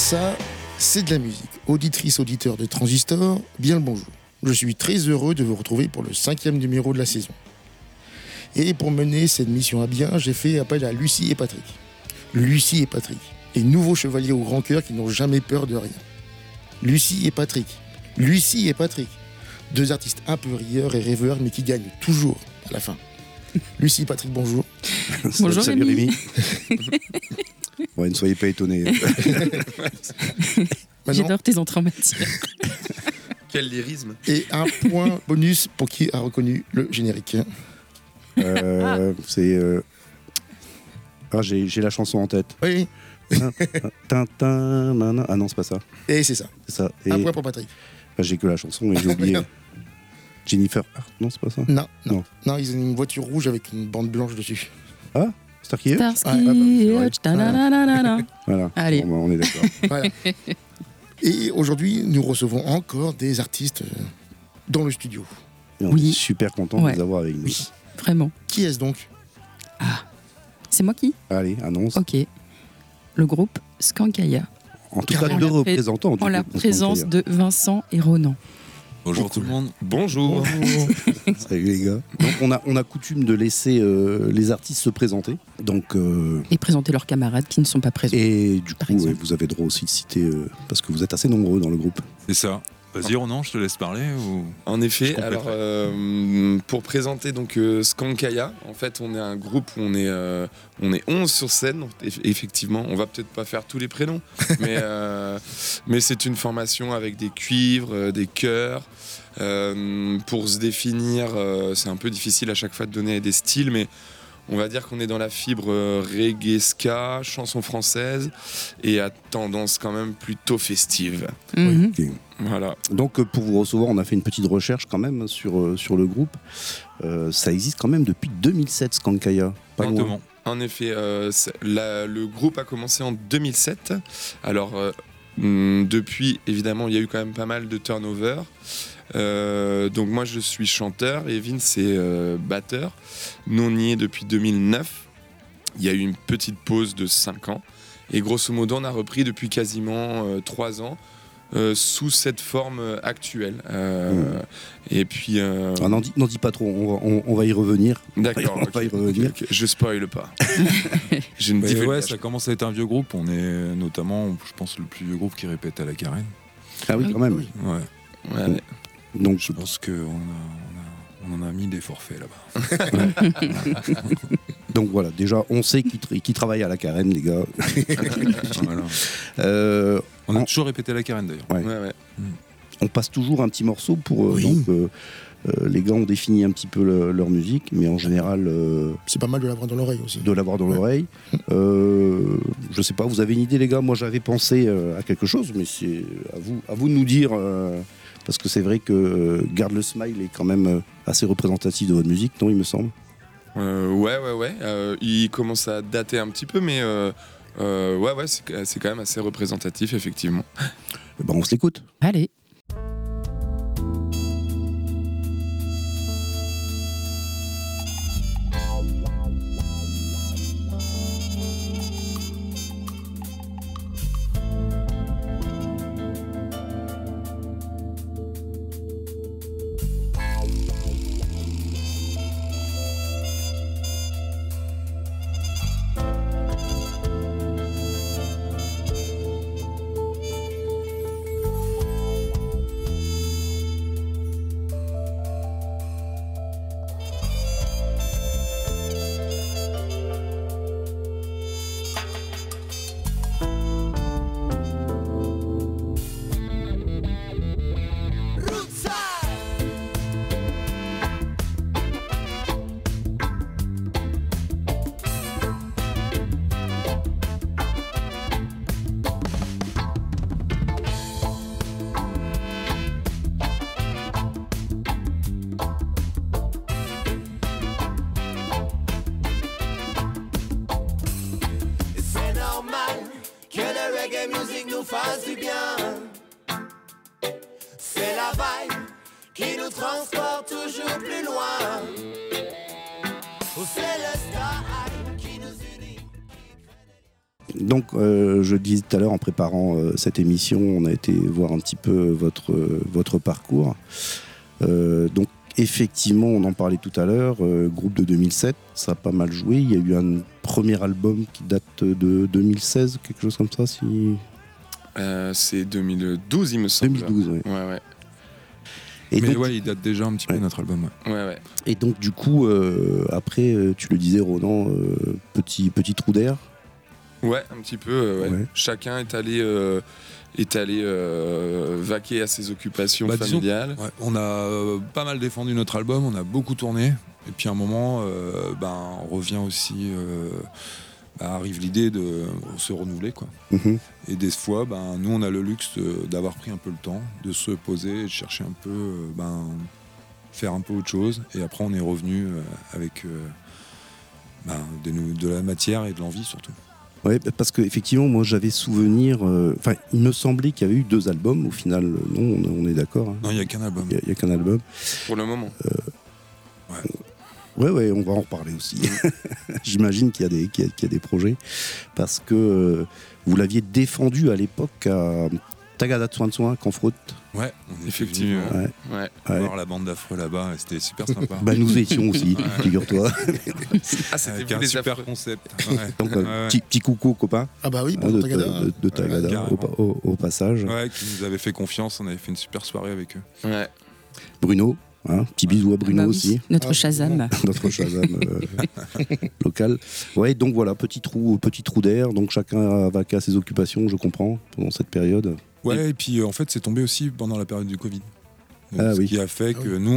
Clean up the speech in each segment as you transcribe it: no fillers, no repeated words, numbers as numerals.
Ça, c'est de la musique. Auditrice, auditeur de Transistor, bien le bonjour. Je suis très heureux de vous retrouver pour le 5e numéro de la saison. Et pour mener cette mission à bien, j'ai fait appel à Lucie et Patrick. Lucie et Patrick, les nouveaux chevaliers au grand cœur qui n'ont jamais peur de rien. Lucie et Patrick. Lucie et Patrick. Deux artistes un peu rieurs et rêveurs, mais qui gagnent toujours à la fin. Lucie et Patrick, bonjour. Bonjour Salut Rémi. Ouais, ne soyez pas étonnés. J'adore tes entrées en matière. Quel lyrisme. Et un point bonus pour qui a reconnu le générique. C'est. J'ai la chanson en tête. Oui, Tintin, nana. Ah non, c'est pas ça. et c'est ça. C'est ça. Et Un point pour Patrick. j'ai que la chanson et j'ai oublié. Jennifer Hart, non, c'est pas ça. Non, non, Non. non, ils ont une voiture rouge avec une bande blanche dessus. Starkey Hutch. Starsky c'est vrai. Hutch, ta-na-na-na-na. Voilà. Allez. Bon, bah, on est d'accord. Voilà. Et aujourd'hui, nous recevons encore des artistes dans le studio. Et on Oui. est super content Ouais. de les avoir avec nous. Oui. Vraiment. Qui est-ce donc? C'est moi qui Allez, annonce. Ok. Le groupe Skankaya, En tout cas, En deux la représentants. en la présence de Vincent et Ronan. Bonjour tout le monde. Bonjour. Salut les gars. Donc on a coutume de laisser les artistes se présenter. Donc Et présenter leurs camarades qui ne sont pas présents. et du Par coup exemple. vous avez droit aussi de citer parce que vous êtes assez nombreux dans le groupe. C'est ça. Vas-y Ronan, je te laisse parler ou... En Je effet, compléterai. alors pour présenter donc Skankaya, en fait on est un groupe où on est 11 sur scène. Donc, effectivement, on va peut-être pas faire tous les prénoms, mais c'est une formation avec des cuivres, des chœurs. Pour se définir, c'est un peu difficile à chaque fois de donner des styles, mais on va dire qu'on est dans la fibre reggae ska, chanson française, et à tendance quand même plutôt festive. Mhm. Ok. Voilà. Donc pour vous recevoir, on a fait une petite recherche quand même sur le groupe. Ça existe quand même depuis 2007, Skankaya. Pas loin. Exactement. En effet, le groupe a commencé en 2007. Alors, depuis, évidemment, il y a eu quand même pas mal de turnover. Donc moi, je suis chanteur et Vince est batteur. Nous, on y est depuis 2009. Il y a eu une petite pause de 5 ans. Et grosso modo, on a repris depuis quasiment 3 ans. Sous cette forme actuelle. Et puis... Ah, n'en dis pas trop, on va y revenir. D'accord, On va y revenir. ok. Je spoil pas. J'ai une Mais ouais, divulgation. ça commence à être un vieux groupe. On est notamment, je pense, le plus vieux groupe qui répète à la Carène. Ah oui, quand même. Ouais. Ouais. Donc Je pense qu'on en a mis des forfaits là-bas. Donc voilà, déjà on sait qui travaille à la Carène, les gars. Voilà. On a En- toujours répété à la Carène d'ailleurs. Ouais. Ouais, ouais. On passe toujours un petit morceau pour Oui. les gars ont défini un petit peu leur musique, mais en général C'est pas mal de l'avoir dans l'oreille aussi. de l'avoir dans l'oreille. Je sais pas, vous avez une idée les gars? Moi j'avais pensé à quelque chose, mais c'est à vous de nous dire parce que c'est vrai que Garde le Smile est quand même assez représentatif de votre musique, non il me semble. Ouais. Il commence à dater un petit peu, mais ouais, c'est quand même assez représentatif, effectivement. Ben, on se l'écoute. Allez. fasse du bien. C'est la vibe qui nous transporte toujours plus loin. Oh, c'est le style qui nous unit. Donc, je disais tout à l'heure en préparant cette émission, on a été voir un petit peu votre parcours. Donc, effectivement, on en parlait tout à l'heure, groupe de 2007, ça a pas mal joué. Il y a eu un premier album qui date de 2016, quelque chose comme ça, si... C'est 2012, il me semble. 2012, oui. Ouais. Et Mais donc, il date déjà un petit peu notre album. Ouais. et donc, du coup, après, tu le disais, Ronan, petit trou d'air. Ouais, un petit peu. Ouais. Ouais. Chacun est allé vaquer à ses occupations Disons, familiales. ouais, on a pas mal défendu notre album, on a beaucoup tourné. Et puis à un moment, on revient aussi. Arrive l'idée de se renouveler, quoi. Et des fois, nous, on a le luxe d'avoir pris un peu le temps, de se poser et de chercher un peu, faire un peu autre chose. Et après, on est revenu avec de la matière et de l'envie, surtout. Ouais, parce qu'effectivement, moi, j'avais souvenir... il me semblait qu'il y avait eu 2 albums. Au final, non, on est d'accord. Hein. Non, il n'y a qu'un album. Il n'y a qu'un album. Pour le moment. Ouais, on va en reparler aussi. J'imagine qu'il y a des projets. Parce que vous l'aviez défendu à l'époque à Tagada Tsoin Canfroute. Ouais, on est Effectivement. venu voir la bande d'Affreux là-bas, et c'était super sympa. Nous étions aussi, figure-toi. C'était Avec vous un les super affreux. concept. Donc, petit coucou aux copains Ah bah oui, pour de Tagada. Tagada carrément. au passage. Ouais, qui nous avait fait confiance, on avait fait une super soirée avec eux. Ouais. Bruno, petit bisou à Bruno Bah oui, aussi. Notre Shazam. Notre Shazam local. Ouais, donc voilà, petit trou d'air. Donc chacun a vaqué à ses occupations, je comprends, pendant cette période. Ouais, et puis en fait, c'est tombé aussi pendant la période du Covid. Donc, ce qui a fait que nous,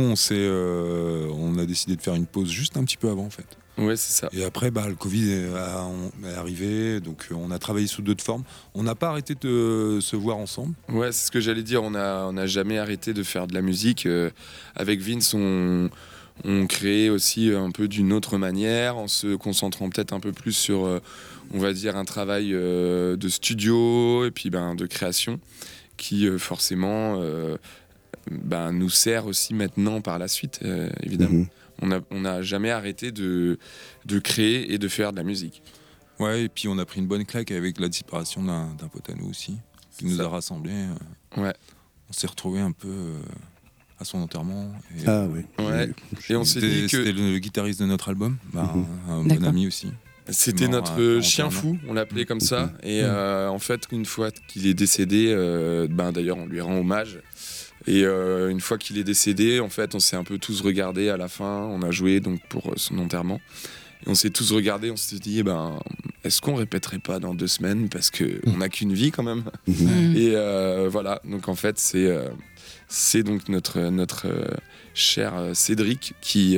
on a décidé de faire une pause juste un petit peu avant, en fait. Ouais, c'est ça. Et après, le Covid est arrivé, donc on a travaillé sous d'autres formes. On n'a pas arrêté de se voir ensemble. Ouais, c'est ce que j'allais dire. On a jamais arrêté de faire de la musique. Avec Vince, on crée aussi un peu d'une autre manière, en se concentrant peut-être un peu plus sur, on va dire, un travail de studio et puis de création qui forcément nous sert aussi maintenant par la suite, évidemment. On n'a jamais arrêté de créer et de faire de la musique. Ouais, et puis on a pris une bonne claque avec la disparition d'un pote à nous aussi, qui nous a rassemblés. Ouais. On s'est retrouvés un peu à son enterrement. Et, Ouais. Et on s'est dit que c'était le guitariste de notre album, un bon D'accord. ami aussi. c'était mort à notre 41 chien ans. fou, on l'appelait comme ça. Et en fait, une fois qu'il est décédé, d'ailleurs, on lui rend hommage. Et une fois qu'il est décédé, en fait, on s'est un peu tous regardés à la fin. On a joué donc pour son enterrement. Et on s'est tous regardés, on s'est dit, est-ce qu'on répéterait pas dans 2 semaines parce qu'on n'a qu'une vie quand même. Et voilà, donc en fait, c'est donc notre cher Cédric qui,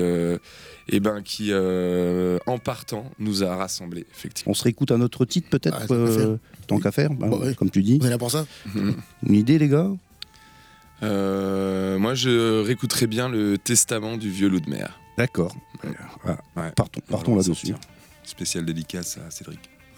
en partant, nous a rassemblés, effectivement. On se réécoute à notre titre peut-être, tant qu'à faire. tant qu'à faire, Ouais. comme tu dis. On est là pour ça. Une idée, les gars? Moi, je réécouterais bien le Testament du vieux loup de mer. D'accord. Ouais. Partons On va là-dessus. sortir. Spéciale dédicace à Cédric.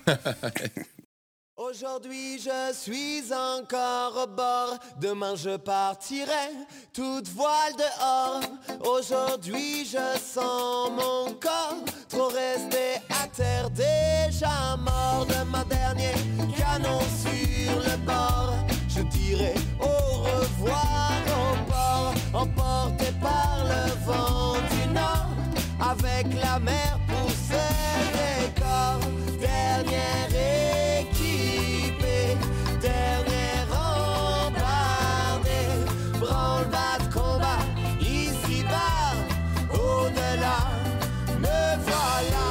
Aujourd'hui je suis encore au bord, demain je partirai, toute voile dehors. Aujourd'hui je sens mon corps, trop resté à terre, déjà mort de ma dernière canon sur le bord. Je dirai au revoir au port, emporté par le vent du nord, avec la mer pour seul décor. Dernière équipée, dernière embardée, branle-bas de combat, ici-bas, au-delà, me voilà.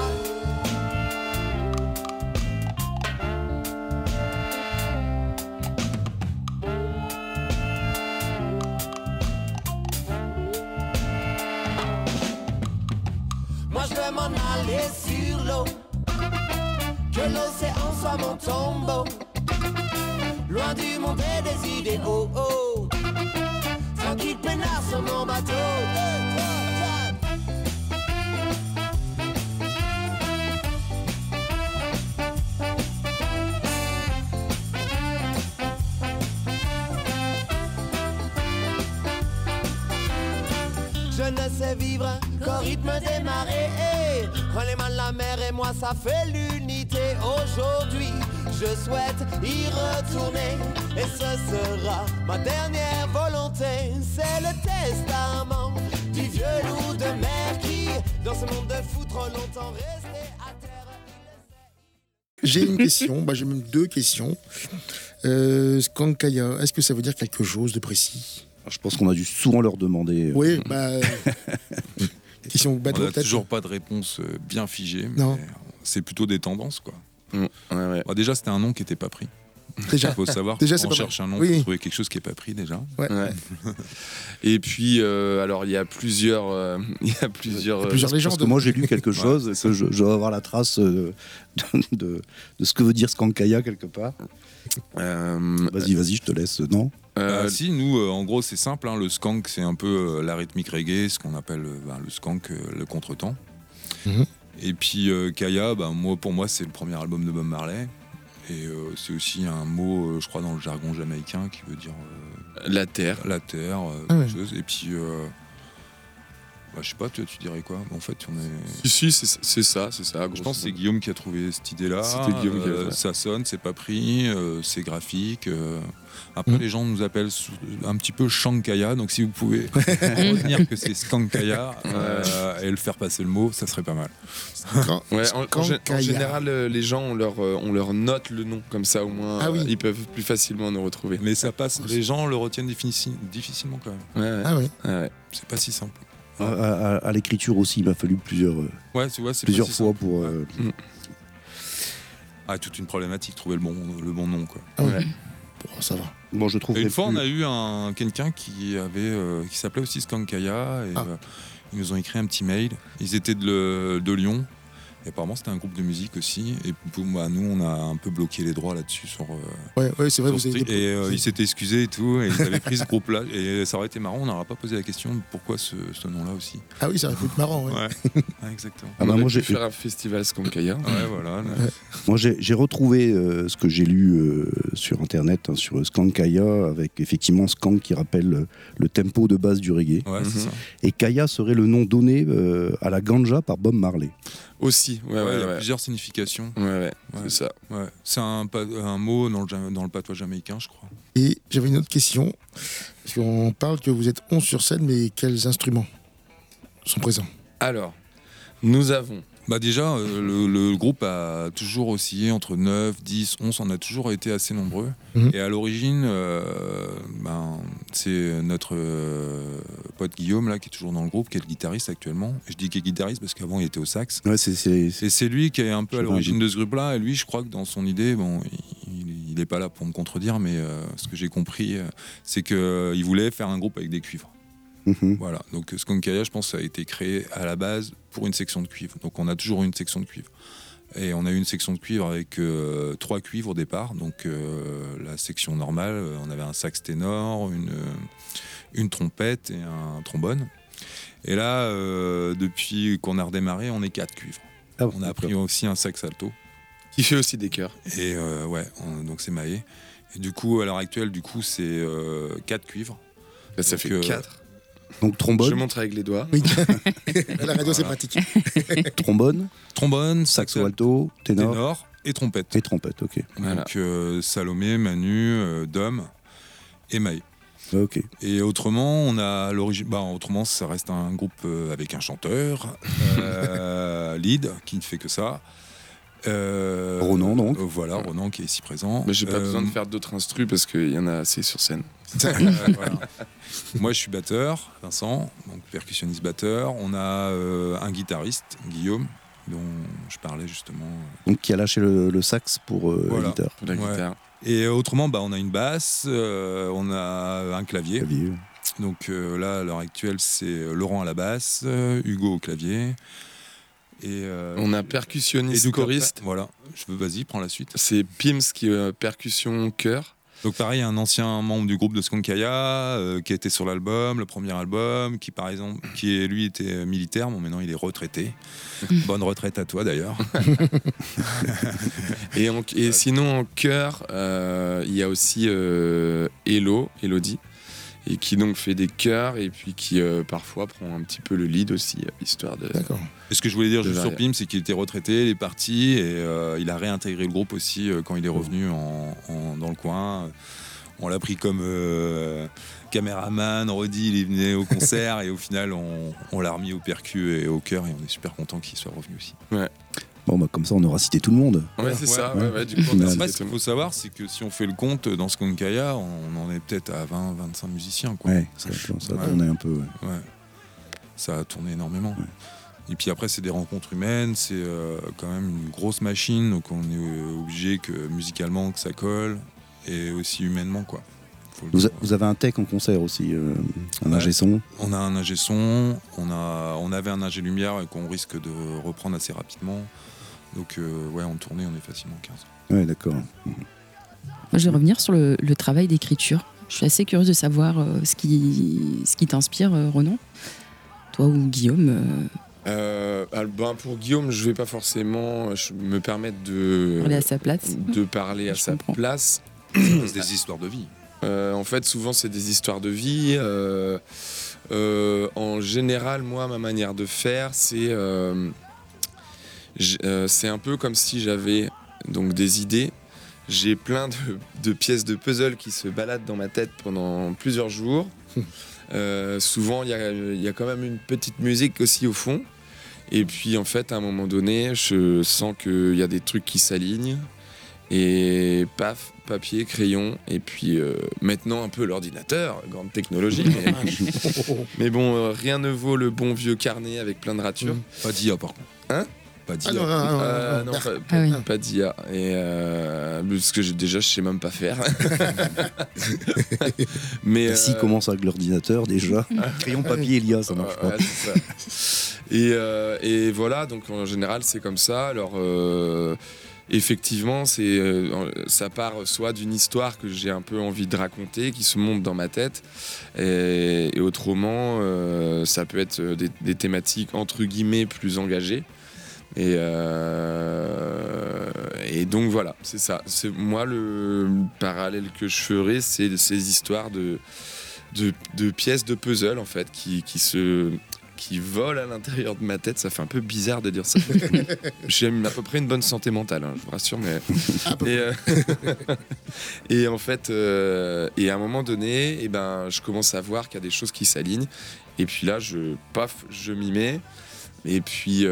Moi je veux m'en aller sur l'eau, que l'océan soit mon tombeau, loin du monde et des idéaux. Tranquille peinard sur mon bateau. 2, 3, 4. Je ne sais vivre qu'au rythme des marées. Quand les mains de la mer et moi ça fait l'unité. Aujourd'hui je souhaite y retourner et ce sera ma dernière volonté. C'est le testament du vieux loup de mer qui dans ce monde de fou trop longtemps resté à terre. J'ai une question, j'ai même deux questions. Skankaya, est-ce que ça veut dire quelque chose de précis? Je pense qu'on a dû souvent leur demander. Oui, question On bateau n'a peut-être. toujours pas de réponse bien figée, Non. mais c'est plutôt des tendances, quoi. Ouais. Déjà, c'était un nom qui n'était pas pris. Déjà. Il faut savoir Déjà, qu'on c'est pas cherche un nom Oui. pour trouver quelque chose qui n'est pas pris déjà. Ouais. Et puis, alors il y a plusieurs, Plusieurs Parce légendes. que moi j'ai lu quelque chose, que je dois avoir la trace de ce que veut dire Skankaya quelque part. Vas-y, je te laisse, non? Si, nous, en gros, c'est simple. Hein, le skank, c'est un peu la rythmique reggae, ce qu'on appelle le skank, le contretemps. Mhm. Et puis, Kaya, pour moi, c'est le premier album de Bob Marley. Et c'est aussi un mot, je crois, dans le jargon jamaïcain qui veut dire la terre. la terre, Ah ouais. quelque chose. Et puis, je sais pas, tu dirais quoi? En fait, on est. Si, c'est ça. Je pense que c'est Guillaume qui a trouvé cette idée-là. C'était Guillaume qui a fait. Ça sonne, c'est pas pris, c'est graphique. Après, les gens nous appellent un petit peu Shankaya, donc si vous pouvez retenir que c'est Skankaya et le faire passer le mot, ça serait pas mal. Ouais, en Skankaya. général, les gens on leur note le nom, comme ça au moins Ah oui. ils peuvent plus facilement nous retrouver. Mais ça passe, les gens le retiennent difficilement quand même. Ouais. Ah oui. Ouais. C'est pas si simple. À l'écriture aussi, il m'a fallu plusieurs Ouais, tu vois, c'est fois pas si simple. pour. Toute une problématique, trouver le bon nom, quoi. Ah oui. Ouais. Bon, ça va. Bon, je trouve. Et une fois, on a eu quelqu'un qui s'appelait aussi Skankaya et ils nous ont écrit un petit mail. Ils étaient de Lyon. Et apparemment, c'était un groupe de musique aussi. Et nous, on a un peu bloqué les droits là-dessus sur. Ouais, c'est vrai. sur Vous avez Street. Et ils s'étaient excusés et tout. Et ils avaient pris ce groupe-là. Et ça aurait été marrant. On n'aurait pas posé la question de pourquoi ce nom-là aussi. Ah oui, ça aurait pu être marrant. Ouais. Ouais, exactement. Ah bah, On moi, aurait j'ai pu faire un festival Skankaya. Ouais, voilà. Moi, j'ai retrouvé ce que j'ai lu sur Internet, sur Skankaya, avec effectivement Skank qui rappelle le tempo de base du reggae. Ouais, c'est ça. Et Kaya serait le nom donné à la ganja par Bob Marley. Aussi, Il y a plusieurs significations. Ouais, c'est ça. Ouais. C'est un mot dans le patois jamaïcain, je crois. Et j'avais une autre question. Parce qu'on parle que vous êtes 11 sur scène, mais quels instruments sont présents? Alors, nous avons. Déjà, le groupe a toujours oscillé entre 9, 10, 11, on a toujours été assez nombreux. Mhm. Et à l'origine, c'est notre pote Guillaume, là, qui est toujours dans le groupe, qui est le guitariste actuellement. Et je dis qu'il est guitariste parce qu'avant, il était au sax. Ouais, Et c'est lui qui est un peu à C'est l'origine de ce groupe-là. Et lui, je crois que dans son idée, il n'est pas là pour me contredire, mais ce que j'ai compris, c'est qu'il voulait faire un groupe avec des cuivres. Mhm. Voilà, donc Skankaya, je pense, ça a été créé à la base pour une section de cuivre. Donc on a toujours eu une section de cuivre. Et on a eu une section de cuivre avec 3 cuivres au départ. Donc la section normale, on avait un sax ténor, une trompette et un trombone. Et là, depuis qu'on a redémarré, on est 4 cuivres. Ah bon, On a pris aussi un sax alto. Qui fait aussi des chœurs. Et donc c'est Maé. Et du coup, à l'heure actuelle, c'est 4 cuivres. Là, ça Donc, fait 4. Donc trombone, Je montre avec les doigts. Oui. La radio, c'est pratique. Trombone, saxo alto, ténor ténor et trompette. et trompette. Ok. Voilà. Donc Salomé, Manu, Dom et Maë. Ok. Et autrement, on a l'origine. Autrement, ça reste un groupe avec un chanteur, lead, qui ne fait que ça. Ronan, donc. Voilà, Ronan qui est ici présent. Mais j'ai pas besoin de faire d'autres instrus parce qu'il y en a assez sur scène. Voilà. Moi, je suis batteur, Vincent, donc percussionniste batteur. On a un guitariste, Guillaume, dont je parlais justement. Donc qui a lâché le sax pour Voilà. la guitare. Pour la Ouais. guitare. Et autrement, on a une basse, on a un clavier. Clavier. Donc là, à l'heure actuelle, c'est Laurent à la basse, Hugo au clavier. Et, On a et percussionniste du choriste. Voilà, vas-y, prends la suite. C'est Pims qui est percussion chœur. Donc pareil, un ancien membre du groupe de Skankaya qui était sur l'album, le premier album, qui par exemple, lui était militaire, bon maintenant il est retraité. Bonne retraite à toi d'ailleurs. Et sinon en chœur, il y a aussi Elodie. et qui donc fait des chœurs et puis qui parfois prend un petit peu le lead aussi, histoire de... D'accord. Et ce que je voulais dire De juste sur varier. Pim, c'est qu'il était retraité, il est parti et il a réintégré le groupe aussi quand il est revenu dans le coin. On l'a pris comme caméraman, Roddy, il est venu au concert et au final on l'a remis au percu et au chœur et on est super content qu'il soit revenu aussi. Bon, bah, comme ça, on aura cité tout le monde. Ouais, c'est ça. ouais. Ouais, du coup, on a Après, cité ce tout qu'il le faut monde. savoir, c'est que si on fait le compte dans Skankaya, on en est peut-être à 20-25 musiciens. Quoi. Ouais, ça Ouais. tournait un peu. Ouais. Ouais. Ça a tourné énormément. Et puis après, c'est des rencontres humaines, c'est quand même une grosse machine, donc on est obligé que musicalement que ça colle et aussi humainement, quoi. Faut le dire. Vous avez un tech en concert aussi, un Ouais. ingé son. On a un ingé son, on avait un ingé lumière et qu'on risque de reprendre assez rapidement. Donc en tournée, on est facilement 15. Ouais, d'accord. Moi, je vais revenir sur le travail d'écriture. Je suis assez curieuse de savoir ce qui t'inspire, Ronan. Toi ou Guillaume, Pour Guillaume, je vais pas forcément me permettre de parler à sa place. parler à Je sa comprends. place. C'est des histoires de vie. En fait, souvent, c'est des histoires de vie. En général, moi, ma manière de faire, c'est un peu comme si j'avais donc des idées. J'ai plein de pièces de puzzle qui se baladent dans ma tête pendant plusieurs jours. Souvent, il y a quand même une petite musique aussi au fond. Et puis, en fait, à un moment donné, je sens qu'il y a des trucs qui s'alignent. Et paf, papier, crayon. Et puis, maintenant, un peu l'ordinateur, grande technologie. Mais bon, rien ne vaut le bon vieux carnet avec plein de ratures. Pas d'IA par contre. Hein Pas d'IA. Non, pas, Ah oui. pas d'IA. Et parce que je sais même pas faire. Mais S'il commence avec l'ordinateur, déjà, crayon, papier, Elia, ça marche pas. ouais, c'est ça. Et voilà, donc en général, c'est comme ça. Alors, effectivement, ça part soit d'une histoire que j'ai un peu envie de raconter, qui se monte dans ma tête, et autrement, ça peut être des thématiques entre guillemets plus engagées. Et donc voilà, c'est ça. C'est moi le parallèle que je ferais, c'est ces histoires de pièces de puzzle en fait qui volent à l'intérieur de ma tête. Ça fait un peu bizarre de dire ça. J'ai à peu près une bonne santé mentale, hein, je vous rassure. Mais et en fait, et à un moment donné, je commence à voir qu'il y a des choses qui s'alignent. Et puis là, je m'y mets. Et puis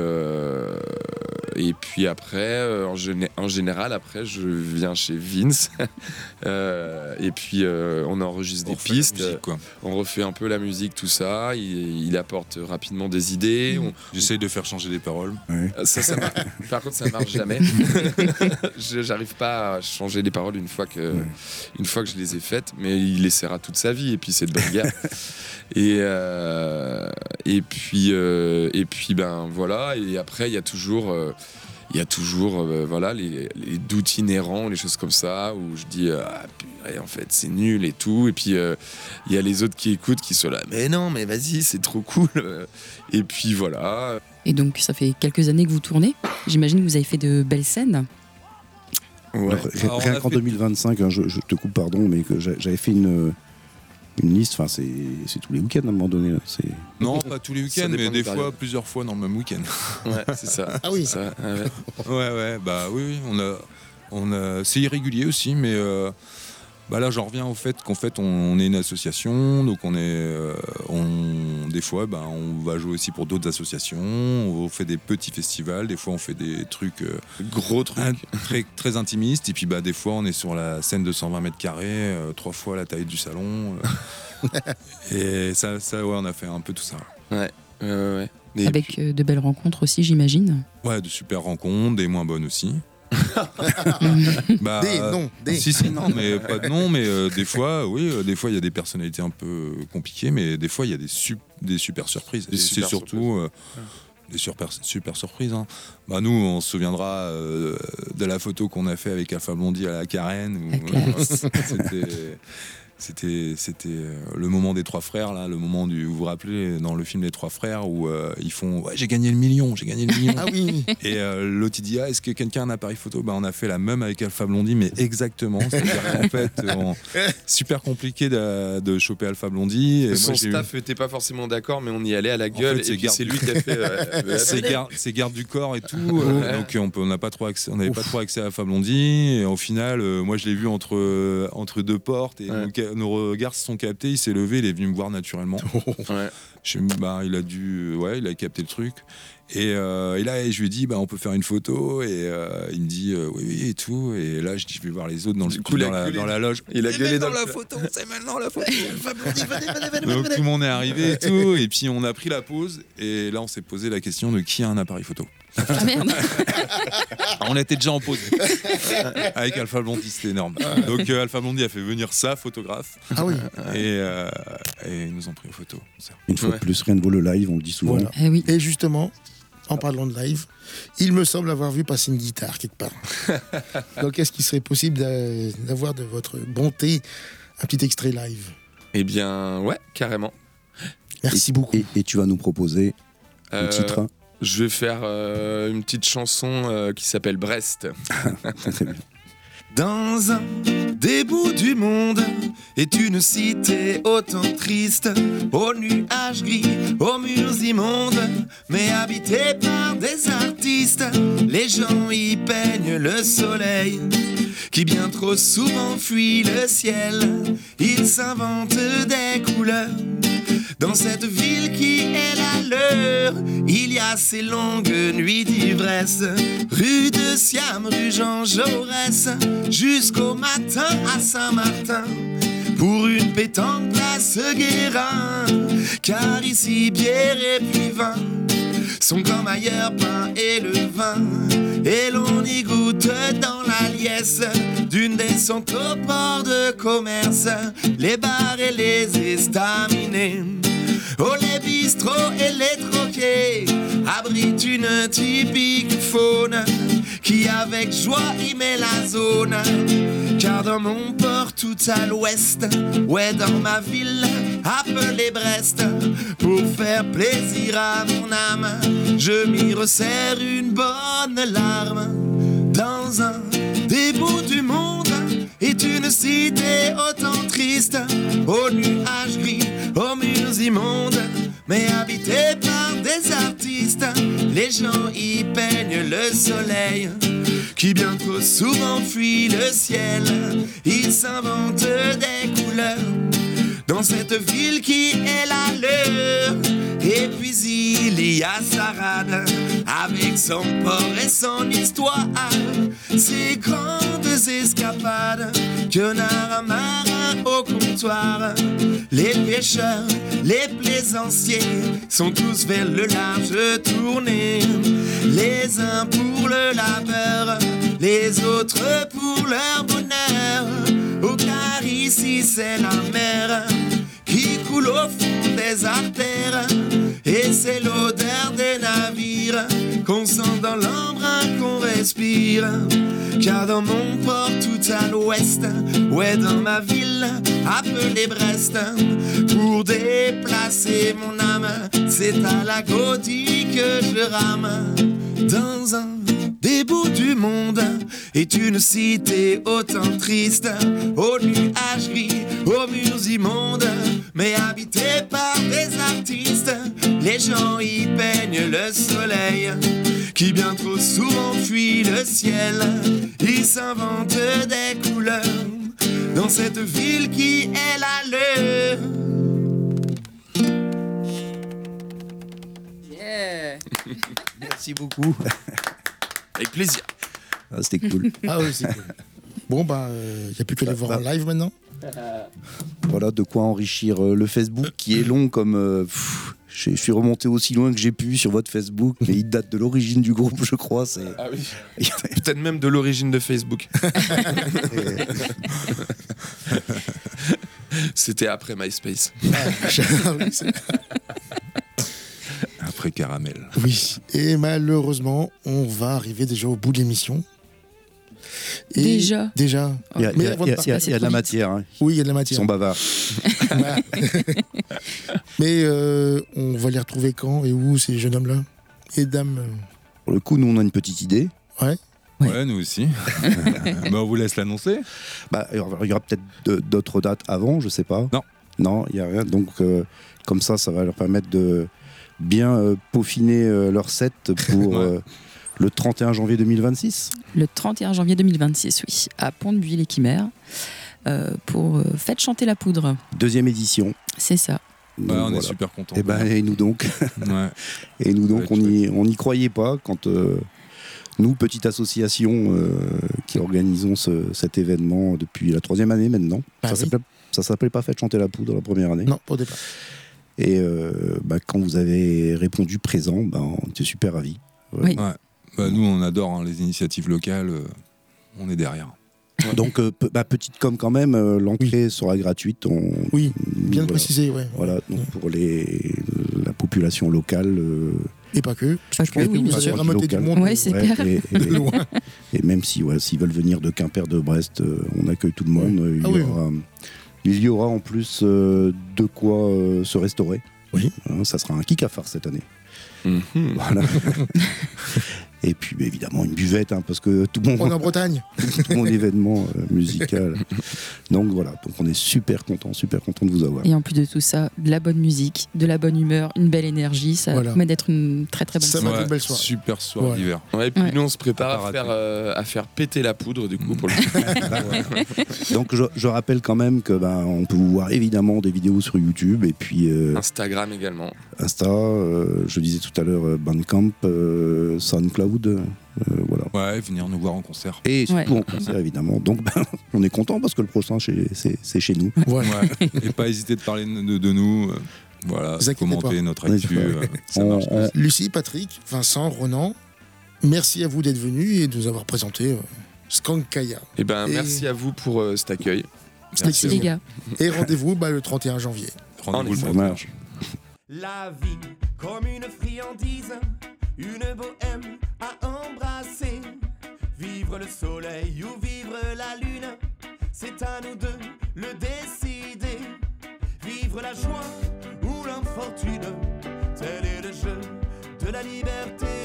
après, en général, après, je viens chez Vince. Et puis, on enregistre des pistes. Musique, quoi. On refait un peu la musique, tout ça. Il apporte rapidement des idées. J'essaye de faire changer les paroles. Ça marche. Par contre, ça marche jamais. J'arrive pas à changer les paroles une fois que je les ai faites. Mais il essaiera toute sa vie. Et puis, c'est de bonne guerre. Et puis voilà. Et après, il y a toujours voilà, les doutes inhérents, les choses comme ça, où je dis purée, en fait c'est nul et tout. Et puis il y a les autres qui écoutent, qui sont là, mais non, mais vas-y, c'est trop cool. Et puis voilà. Et donc, ça fait quelques années que vous tournez. J'imagine que vous avez fait de belles scènes. Ouais. Alors, on Rien a qu'en fait- 2025, hein, je te coupe, pardon, mais que j'avais fait une liste, enfin c'est tous les week-ends à un moment donné. Là. Non, pas tous les Ça week-ends, dépend mais des des fois, périodes. plusieurs fois dans le même week-end. Ouais, c'est ça. Ah oui. C'est ça, ouais. Ouais, bah oui, on a, c'est irrégulier aussi, mais là j'en reviens au fait qu'en fait on est une association, donc des fois on va jouer aussi pour d'autres associations, on fait des petits festivals, des fois on fait des trucs Gros truc. très, très intimistes, et puis des fois on est sur la scène de 120 mètres carrés, 3 fois la taille du salon, et ça ouais, on a fait un peu tout ça. Ouais. Et Avec de belles rencontres aussi, j'imagine. Ouais, de super rencontres, des moins bonnes aussi. Si, non, mais pas de nom, mais des fois, oui, des fois il y a des personnalités un peu compliquées, mais des fois il y a des super surprises. Des Et super c'est surtout des super surprises. Hein. Nous, on se souviendra de la photo qu'on a fait avec Alpha Blondie à la Carène. Où, La classe. C'était le moment des trois frères, là, le moment vous vous rappelez, dans le film des trois frères, où ils font « Ouais, j'ai gagné le million !» Ah oui. Et l'autre, il dit « Ah, est-ce que quelqu'un a un appareil photo ?» On a fait la même avec Alpha Blondy, mais exactement. C'est-à-dire qu'en fait, super compliqué de choper Alpha Blondy. Et son staff n'était pas forcément d'accord, mais on y allait à la gueule. En fait, et puis c'est lui qui a fait... c'est garde du corps et tout. Donc on n'avait pas trop accès à Alpha Blondy. Et au final, moi, je l'ai vu entre deux portes et nos regards se sont captés. Il s'est levé, il est venu me voir naturellement. Il a capté le truc. Et là, je lui ai dit, on peut faire une photo. Et il me dit, oui, et tout. Et là, je dis, je vais voir les autres dans la loge. Il a gueulé dans la photo. C'est maintenant la photo. Donc tout le monde est arrivé et tout. Et puis on a pris la pause. Et là, on s'est posé la question de qui a un appareil photo. Ah merde. On était déjà en pause avec Alpha Blondy, c'était énorme. Donc Alpha Blondy a fait venir sa photographe. Ah oui. Et ils nous ont pris aux photos. Une fois de plus, rien ne vaut le live, on le dit souvent. Voilà. Oui. Et justement, en parlant de live, il me semble avoir vu passer une guitare quelque part. Donc est-ce qu'il serait possible d'avoir de votre bonté un petit extrait live? Eh bien, ouais, carrément. Merci beaucoup. Et tu vas nous proposer un titre. Je vais faire une petite chanson qui s'appelle Brest. Très bien. Dans un des bouts du monde est une cité autant triste, aux nuages gris, aux murs immondes, mais habitée par des artistes. Les gens y peignent le soleil, qui bien trop souvent fuit le ciel. Ils s'inventent des couleurs. Dans cette ville qui est la leur, il y a ces longues nuits d'ivresse. Rue de Siam, rue Jean Jaurès, jusqu'au matin à Saint-Martin, pour une pétanque place Guérin. Car ici bière et puis vin sont comme ailleurs, pain et le vin. Et l'on y goûte dans la liesse d'une descente au port de commerce. Les bars et les estaminets, oh, les bistrots et les troquets abritent une typique faune qui avec joie y met la zone. Car dans mon port tout à l'ouest, ouais, dans ma ville appelée Brest, pour faire plaisir à mon âme, je m'y resserre une bonne larme. Dans un des bouts du monde est une cité autant triste, aux nuages gris, aux murs immondes, mais habitée par des artistes. Les gens y peignent le soleil, qui bien trop souvent fuit le ciel. Ils s'inventent des couleurs dans cette ville qui est la leur. Et puis il y a Sarade, avec son port et son histoire, ces grandes escapades que narre un marin au comptoir. Les pêcheurs, les plaisanciers sont tous vers le large tournés, les uns pour le labeur, les autres pour leur bonheur. Oh, car ici c'est la mer qui coule au fond des artères, et c'est l'odeur des navires qu'on sent dans l'embrun qu'on respire. Car dans mon port tout à l'ouest, ouais, dans ma ville appelée Brest, pour déplacer mon âme, c'est à la Gaudie que je rame. Dans un des bouts du monde est une cité autant triste, aux nuages gris, aux murs immondes, mais habitée par des artistes. Les gens y peignent le soleil, qui bien trop souvent fuit le ciel. Ils s'inventent des couleurs dans cette ville qui est la leur. Yeah. Merci beaucoup. Avec plaisir. Ah, c'était cool. Ah oui, c'est cool. Bon, il n'y a plus qu'à les voir en live maintenant. Voilà de quoi enrichir le Facebook qui est long comme... je suis remonté aussi loin que j'ai pu sur votre Facebook, mais il date de l'origine du groupe, je crois. Ah oui. Peut-être même de l'origine de Facebook. C'était après MySpace. Après Caramel. Oui, et malheureusement, on va arriver déjà au bout de l'émission. Et Déjà. Il y a, Mais il y a- avant il y a- de il y a- il y a de la trop matière. Hein. Oui, il y a de la Ils matière. sont bavards. Voilà. Mais on va les retrouver quand et où, ces jeunes hommes-là et dames Pour le coup, nous, on a une petite idée. Ouais. Ouais, nous aussi. Bah, on vous laisse l'annoncer. Bah, il y aura peut-être d'autres dates avant, je sais pas. Non. Non, il n'y a rien. Donc, comme ça va leur permettre de bien peaufiner leur set pour Ouais. le 31 janvier 2026. Le 31 janvier 2026, oui, à Pont-de-Buis-les-Chimères, pour Faites chanter la poudre. Deuxième édition. C'est ça. Donc, Ouais, on est voilà. super contents. Et nous donc. Ouais. Et nous donc, Ouais, on n'y croyait pas quand nous, petite association qui organisons cet événement depuis la 3e année maintenant. Bah oui. Ça s'appelait pas Faites chanter la poudre la première année. Non, pas au départ. Et quand vous avez répondu présent, on était super ravis. Oui. Ouais. Bah, nous, on adore hein, les initiatives locales. On est derrière. Donc, petite com quand même, l'entrée sera gratuite. Oui, bien voilà. précisé, ouais. Voilà, donc pour la population locale. Et pas que. Pas que, oui, bien Vous allez sûr. ramoter du Local. monde. Ouais, c'est clair. de loin. Et même si, s'ils veulent venir de Quimper, de Brest, on accueille tout le monde. Ah oui. Il y aura en plus de quoi se restaurer. Oui. Hein, ça sera un kick à faire cette année. Mhm. Voilà. Et puis évidemment une buvette, hein, parce que tout On est en mon, Bretagne. tout mon événement musical. Donc voilà, donc on est super content de vous avoir. Et en plus de tout ça, de la bonne musique, de la bonne humeur, une belle énergie, ça Voilà. promet d'être une très très bonne Ça soirée. va être une belle soirée. Super soirée Ouais. d'hiver. Ouais, et puis Ouais. nous, on se prépare Pas à faire péter la poudre, du coup, pour le Donc je rappelle quand même que on peut vous voir évidemment des vidéos sur YouTube et puis Instagram également. Insta, je disais tout à l'heure Bandcamp, SoundCloud, voilà. Ouais, venir nous voir en concert. Et surtout Ouais. en concert évidemment. Donc on est content parce que le prochain c'est chez nous. Ouais. Ouais. Et pas hésiter de parler de nous. Voilà, Vous inquiétez commenter pas. notre actu. Ça On- marche. on- Lucie, Patrick, Vincent, Ronan, merci à vous d'être venus et de nous avoir présenté Skankaya. Et ben, Et- merci à vous pour cet accueil. Merci les gars. Et rendez-vous le 31 janvier. Rendez-vous le Ça 31. marche. La vie comme une friandise, une bohème à embrasser. Vivre le soleil ou vivre la lune, c'est à nous deux le décider. Vivre la joie ou l'infortune, tel est le jeu de la liberté.